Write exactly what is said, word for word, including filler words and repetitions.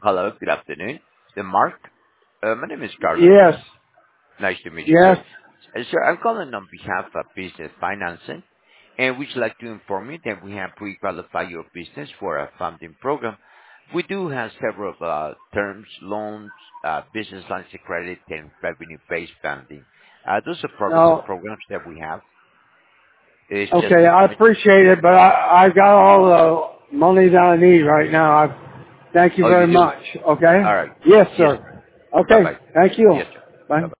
Hello, good afternoon. The Mark. Uh, my name is Carlos. Yes. Nice to meet you, Yes. sir. Uh, sir, I'm calling on behalf of Business Financing, and we'd like to inform you that we have pre-qualified your business for a funding program. We do have several uh, terms, loans, uh, business lines of credit, and revenue-based funding. Uh, those are products and No. programs that we have. It's just Okay. I information. appreciate it, but I, I've got all the money that I need right now. I thank you Oh, you very do? much. Okay. All right. Yes, Yes, sir. sir. Okay. Bye-bye. Thank you. Yes, sir. Bye. Bye-bye.